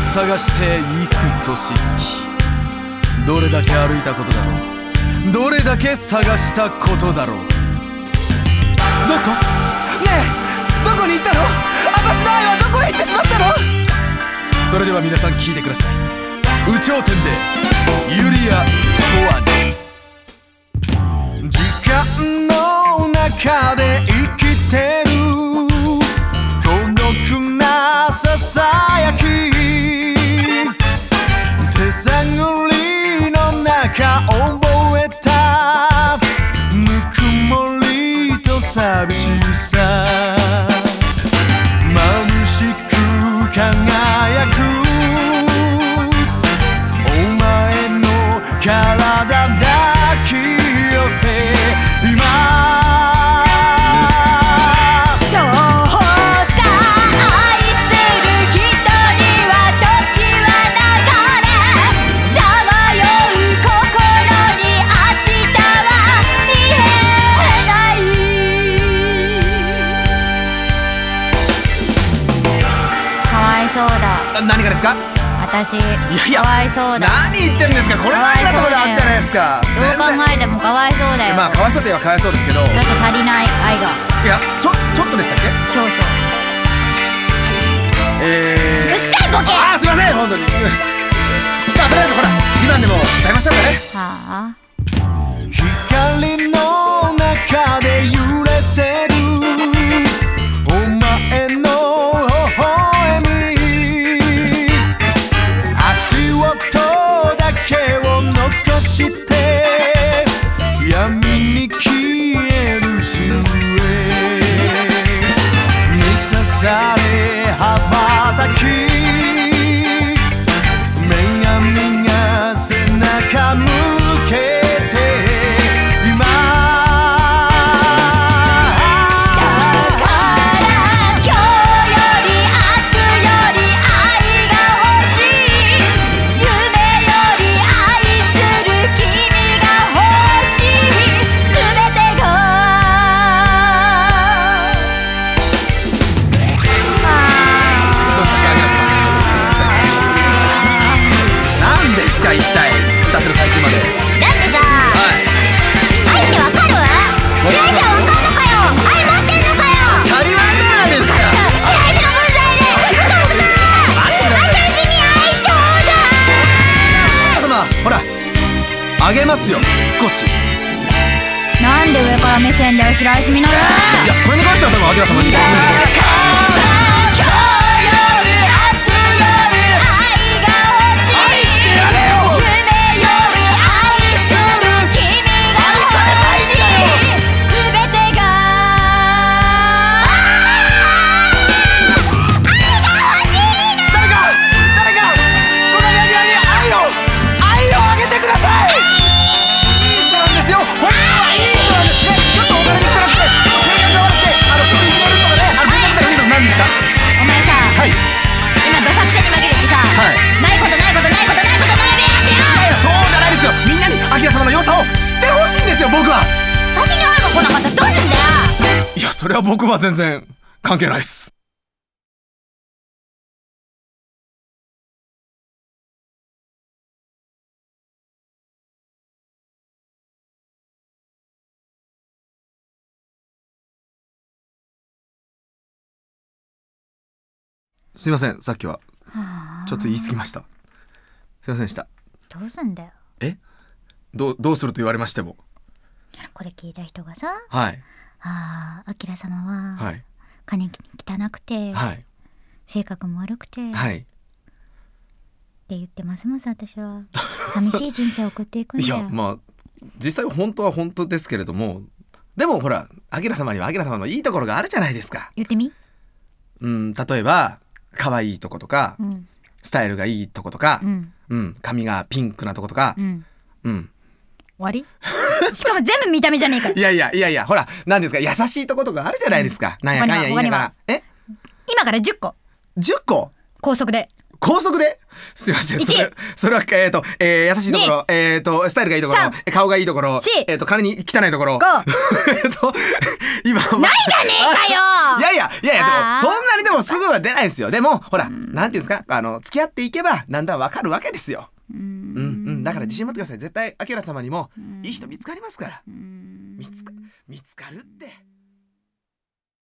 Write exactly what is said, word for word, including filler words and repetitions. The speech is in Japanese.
探して幾年月、どれだけ歩いたことだろう、どれだけ探したことだろう。どこ？ねえ、どこに行ったの？私の愛はどこへ行ってしまったの？それでは皆さん聞いてください。有頂天でユリアとはね。時間の中で生きてる孤独なささやき、手探りの中覚えたぬくもりと寂しさ、眩しく輝くお前の体抱き寄せ、今何がですか？ 私、 いやいや、 かわいそうだ。 何言ってるんですか？これが皆様の味じゃないですか。 どう考えてもかわいそうだよ。 まあかわいそうといえばかわいそうですけど、ちょっと足りない愛が。 いや、ちょ、ちょっとでしたっけ？ 少々。 えー、 うっさいボケ。 あー、すいません、本当に。まあとりあえずほら、美談でも歌いましょうかね。 はあ。 光の中で揺れてるお前の微笑み、足音だけを残して闇に消えるシルエット、満たされ羽ばたき女神が背中向けあげますよ、少し。 なんで上から目線で白石実る？いや、これに関しては多分アキラ様にだから今日より明日より愛が欲しい、愛してやれよ、夢より愛する君が欲しい、全てが愛が欲しいの。誰か誰かこのアキラに愛を愛をあげてください。僕は私に愛が来なかったらどうすんだよ。 いや、それは僕は全然関係ないっす。すいません、さっきはちょっと言い過ぎました。すいませんでした。 どうすんだよ。 え、どう、どうすると言われましても。 これ聞いた人がさ、 はい、 ああ、アキラ様は、 はい、 金汚くて、 はい、 性格も悪くて、 はい、 って言ってますます私は寂しい人生を送っていくんだよ。 いや、まあ実際本当は本当ですけれども、でもほら、アキラ様にはアキラ様のいいところがあるじゃないですか。 言ってみ。 うん、例えば可愛いとことか、 うん、 スタイルがいいとことか、 うんうん、髪がピンクなとことか、 うんうん、 終わりしかも全部見た目じゃねえか。 いやいやいやいや、ほら、何ですか、優しいとことかあるじゃないですか、うん、なんやかんや言いながら。え、 今からじゅっこじゅっこ高速で高速ですいません、それそれはえっ、ー、と、えー、優しいところ、えっ、ー、とスタイルがいいところ、顔がいいところ、えっ、ー、と金に汚いところえっと今ないじゃねえかよいやいやいやいや、でもそんなにでもすぐは出ないですよ。でもほら、なんていうんですか、あの付き合っていけばだんだんわかるわけですよ。うんうん、だから自信持ってください。絶対アキラ様にもいい人見つかりますから。見つか見つかるって。